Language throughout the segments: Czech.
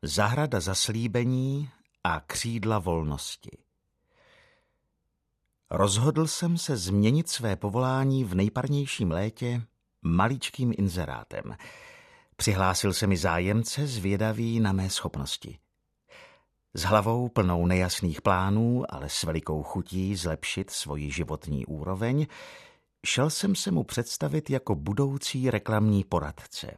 Zahrada zaslíbení a křídla volnosti. Rozhodl jsem se změnit své povolání v nejparnějším létě maličkým inzerátem. Přihlásil se mi zájemce zvědavý na mé schopnosti. S hlavou plnou nejasných plánů, ale s velikou chutí zlepšit svoji životní úroveň, šel jsem se mu představit jako budoucí reklamní poradce.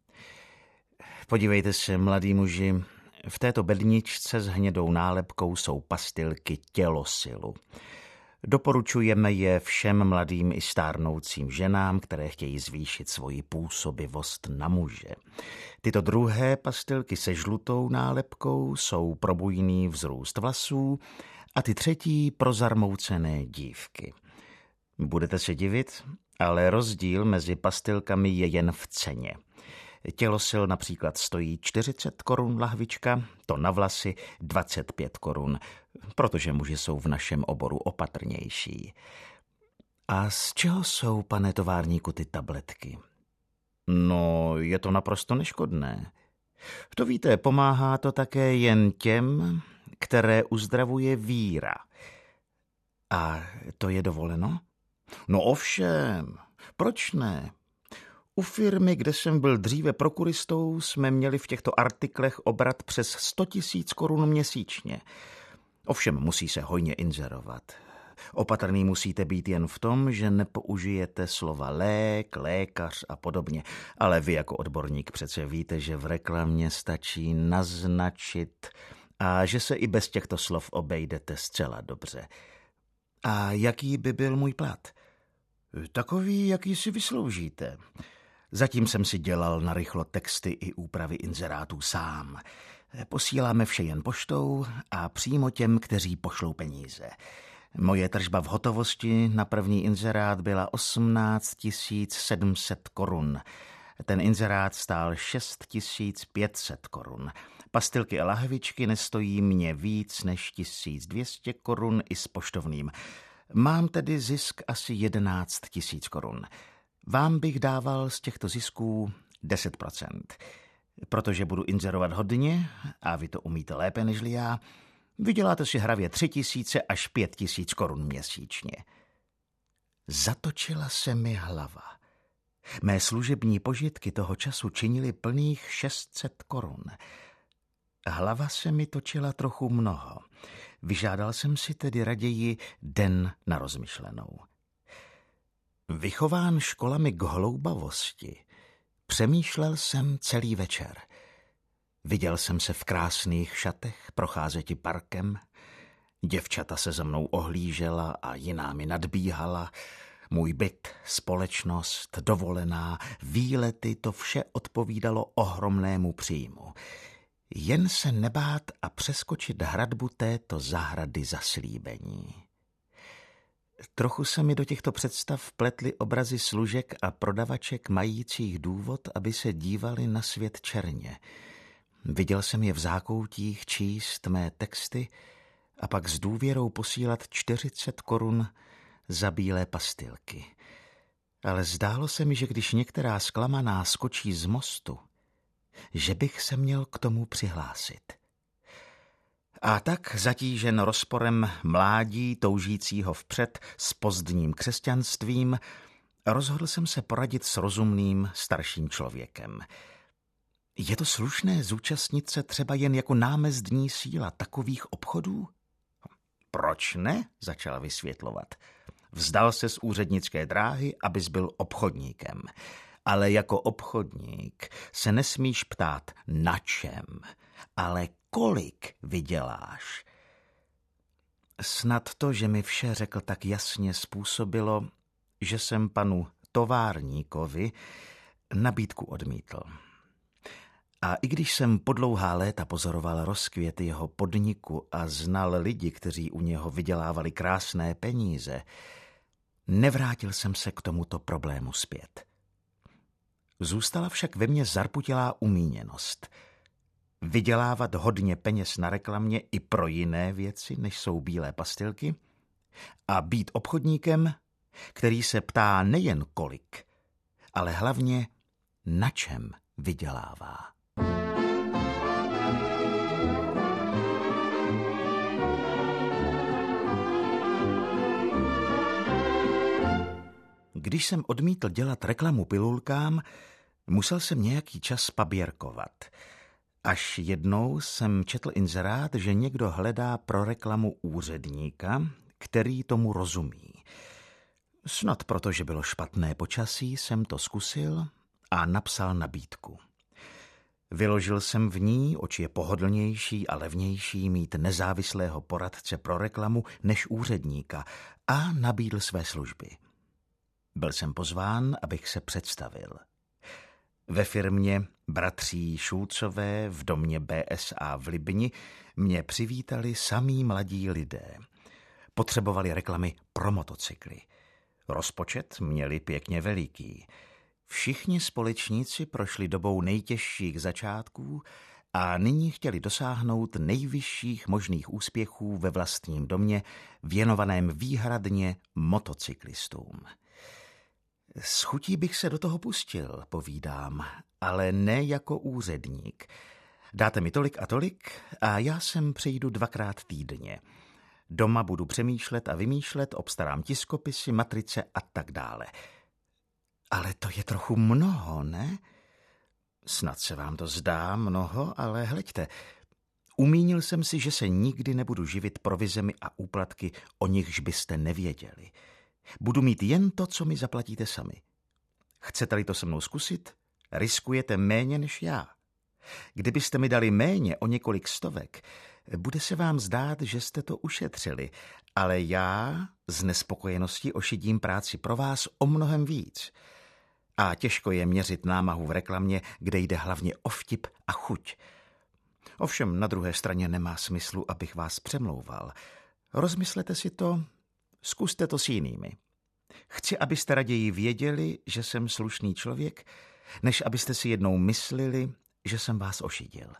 Podívejte se, mladí muži, v této bedničce s hnědou nálepkou jsou pastilky Tělosilu. Doporučujeme je všem mladým i stárnoucím ženám, které chtějí zvýšit svoji působivost na muže. Tyto druhé pastilky se žlutou nálepkou jsou pro bujný vzrůst vlasů a ty třetí pro zarmoucené dívky. Budete se divit, ale rozdíl mezi pastilkami je jen v ceně. Tělosil například stojí 40 korun lahvička, to na vlasy 25 korun, protože muži jsou v našem oboru opatrnější. A z čeho jsou, pane továrníku, ty tabletky? No, je to naprosto neškodné. To víte, pomáhá to také jen těm, které uzdravuje víra. A to je dovoleno? No ovšem, proč ne? U firmy, kde jsem byl dříve prokuristou, jsme měli v těchto artiklech obrat přes 100 000 korun měsíčně. Ovšem musí se hojně inzerovat. Opatrný musíte být jen v tom, že nepoužijete slova lék, lékař a podobně. Ale vy jako odborník přece víte, že v reklamě stačí naznačit a že se i bez těchto slov obejdete zcela dobře. A jaký by byl můj plat? Takový, jaký si vysloužíte. Zatím jsem si dělal narychlo texty i úpravy inzerátů sám. Posíláme vše jen poštou a přímo těm, kteří pošlou peníze. Moje tržba v hotovosti na první inzerát byla 18 700 korun. Ten inzerát stál 6 500 korun. Pastilky a lahvičky nestojí mě víc než 1200 korun i s poštovným. Mám tedy zisk asi 11 000 korun. Vám bych dával z těchto zisků 10%. Protože budu inzerovat hodně, a vy to umíte lépe nežli já, vyděláte si hravě 3 000 až 5 000 korun měsíčně. Zatočila se mi hlava. Mé služební požitky toho času činily plných 600 korun. Hlava se mi točila trochu mnoho. Vyžádal jsem si tedy raději den na rozmyšlenou. Vychován školami k hloubavosti, přemýšlel jsem celý večer. Viděl jsem se v krásných šatech procházeti parkem, děvčata se za mnou ohlížela a jiná mi nadbíhala, můj byt, společnost, dovolená, výlety, to vše odpovídalo ohromnému příjmu. Jen se nebát a přeskočit hradbu této zahrady zaslíbení. Trochu se mi do těchto představ pletly obrazy služek a prodavaček majících důvod, aby se dívali na svět černě. Viděl jsem je v zákoutích číst mé texty a pak s důvěrou posílat 40 korun za bílé pastilky. Ale zdálo se mi, že když některá zklamaná skočí z mostu, že bych se měl k tomu přihlásit. A tak, zatížen rozporem mládí toužícího vpřed s pozdním křesťanstvím, rozhodl jsem se poradit s rozumným starším člověkem. Je to slušné zúčastnit se třeba jen jako námezdní síla takových obchodů? Proč ne? Začal vysvětlovat. Vzdal se z úřednické dráhy, abys byl obchodníkem. Ale jako obchodník se nesmíš ptát na čem, ale kolik vyděláš. Snad to, že mi vše řekl tak jasně, způsobilo, že jsem panu továrníkovi nabídku odmítl. A i když jsem po dlouhá léta pozoroval rozkvět jeho podniku a znal lidi, kteří u něho vydělávali krásné peníze, nevrátil jsem se k tomuto problému zpět. Zůstala však ve mně zarputilá umíněnost. Vydělávat hodně peněz na reklamě i pro jiné věci, než jsou bílé pastilky, a být obchodníkem, který se ptá nejen kolik, ale hlavně na čem vydělává. Když jsem odmítl dělat reklamu pilulkám, musel jsem nějaký čas paběrkovat. Až jednou jsem četl inzerát, že někdo hledá pro reklamu úředníka, který tomu rozumí. Snad protože bylo špatné počasí, jsem to zkusil a napsal nabídku. Vyložil jsem v ní, oč je pohodlnější a levnější mít nezávislého poradce pro reklamu než úředníka, a nabídl své služby. Byl jsem pozván, abych se představil. Ve firmě bratří Šulcové v domě BSA v Libni mě přivítali samí mladí lidé. Potřebovali reklamy pro motocykly. Rozpočet měli pěkně veliký. Všichni společníci prošli dobou nejtěžších začátků a nyní chtěli dosáhnout nejvyšších možných úspěchů ve vlastním domě, věnovaném výhradně motocyklistům. S chutí bych se do toho pustil, povídám, ale ne jako úředník. Dáte mi tolik a tolik a já sem přijdu 2krát týdně. Doma budu přemýšlet a vymýšlet, obstarám tiskopisy, matrice a tak dále. Ale to je trochu mnoho, ne? Snad se vám to zdá mnoho, ale hleďte, umínil jsem si, že se nikdy nebudu živit provizemi a úplatky, o nichž byste nevěděli. Budu mít jen to, co mi zaplatíte sami. Chcete-li to se mnou zkusit? Riskujete méně než já. Kdybyste mi dali méně o několik stovek, bude se vám zdát, že jste to ušetřili, ale já z nespokojenosti ošidím práci pro vás o mnohem víc. A těžko je měřit námahu v reklamě, kde jde hlavně o vtip a chuť. Ovšem na druhé straně nemá smyslu, abych vás přemlouval. Rozmyslete si to, zkuste to s jinými. Chci, abyste raději věděli, že jsem slušný člověk, než abyste si jednou myslili, že jsem vás ošidil.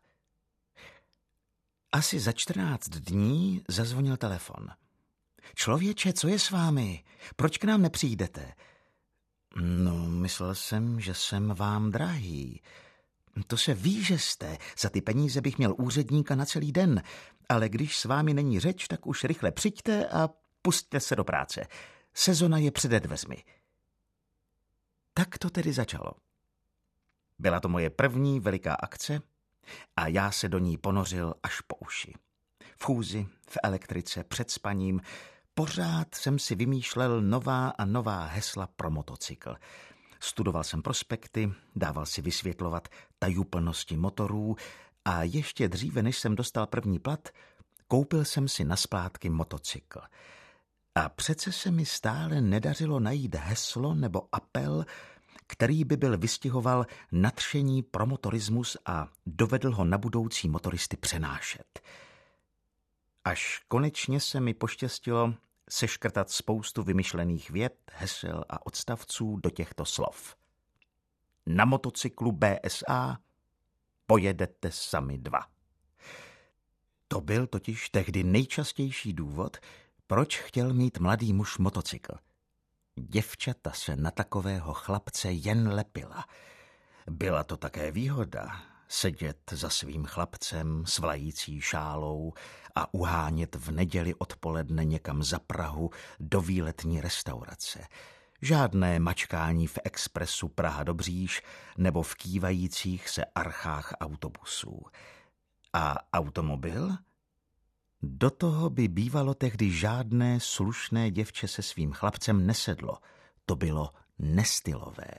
Asi za 14 dní zazvonil telefon. Člověče, co je s vámi? Proč k nám nepřijdete? No, myslel jsem, že jsem vám drahý. To se ví, že jste. Za ty peníze bych měl úředníka na celý den, ale když s vámi není řeč, tak už rychle přijďte a pusťte se do práce. Sezona je přede dveřmi. Tak to tedy začalo. Byla to moje první veliká akce a já se do ní ponořil až po uši. V chůzi, v elektrice, před spaním, pořád jsem si vymýšlel nová a nová hesla pro motocykl. Studoval jsem prospekty, dával si vysvětlovat tajuplnosti motorů a ještě dříve, než jsem dostal první plat, koupil jsem si na splátky motocykl. A přece se mi stále nedařilo najít heslo nebo apel, který by byl vystihoval nadšení pro motorismus a dovedl ho na budoucí motoristy přenášet. Až konečně se mi poštěstilo seškrtat spoustu vymyšlených vět, hesel a odstavců do těchto slov. Na motocyklu BSA pojedete sami 2. To byl totiž tehdy nejčastější důvod, proč chtěl mít mladý muž motocykl. Děvčata se na takového chlapce jen lepila. Byla to také výhoda sedět za svým chlapcem s vlající šálou a uhánět v neděli odpoledne někam za Prahu do výletní restaurace. Žádné mačkání v expresu Praha-Dobříž nebo v kývajících se archách autobusů. A automobil? Do toho by bývalo tehdy žádné slušné děvče se svým chlapcem nesedlo. To bylo nestylové.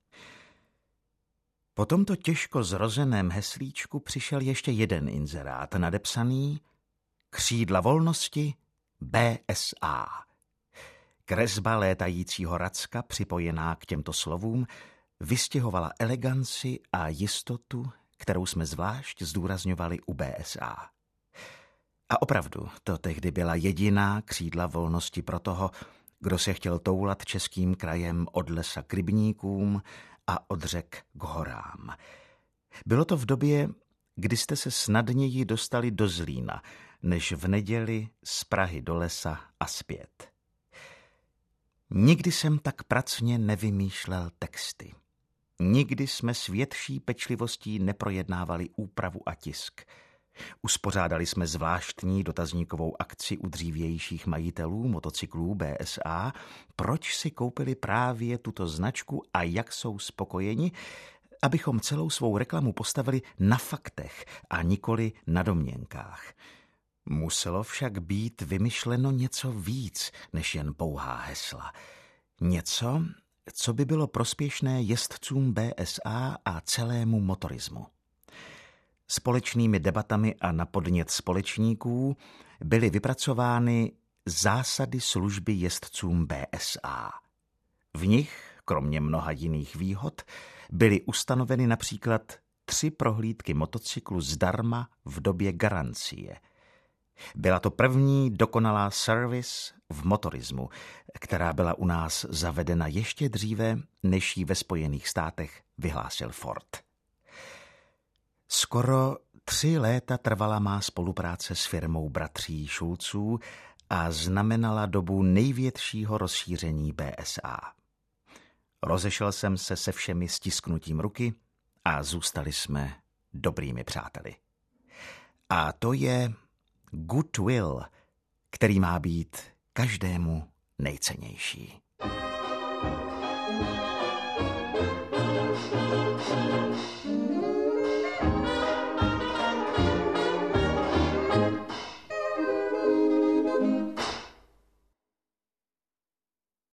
Po tomto těžko zrozeném heslíčku přišel ještě jeden inzerát nadepsaný Křídla volnosti BSA. Kresba létajícího racka připojená k těmto slovům vystihovala eleganci a jistotu, kterou jsme zvlášť zdůrazňovali u BSA. A opravdu, to tehdy byla jediná křídla volnosti pro toho, kdo se chtěl toulat českým krajem od lesa k rybníkům a od řek k horám. Bylo to v době, kdy jste se snadněji dostali do Zlína, než v neděli z Prahy do lesa a zpět. Nikdy jsem tak pracně nevymýšlel texty. Nikdy jsme s větší pečlivostí neprojednávali úpravu a tisk. Uspořádali jsme zvláštní dotazníkovou akci u dřívějších majitelů motocyklů BSA, proč si koupili právě tuto značku a jak jsou spokojeni, abychom celou svou reklamu postavili na faktech a nikoli na domněnkách. Muselo však být vymyšleno něco víc než jen pouhá hesla. Něco, co by bylo prospěšné jezdcům BSA a celému motorismu. Společnými debatami a na podnět společníků byly vypracovány zásady služby jezdcům BSA. V nich, kromě mnoha jiných výhod, byly ustanoveny například 3 prohlídky motocyklu zdarma v době garancie. Byla to první dokonalá servis v motorismu, která byla u nás zavedena ještě dříve, než ji ve Spojených státech vyhlásil Ford. Skoro 3 léta trvala má spolupráce s firmou bratří Šulců a znamenala dobu největšího rozšíření BSA. Rozešel jsem se se všemi stisknutím ruky a zůstali jsme dobrými přáteli. A to je goodwill, který má být každému nejcennější.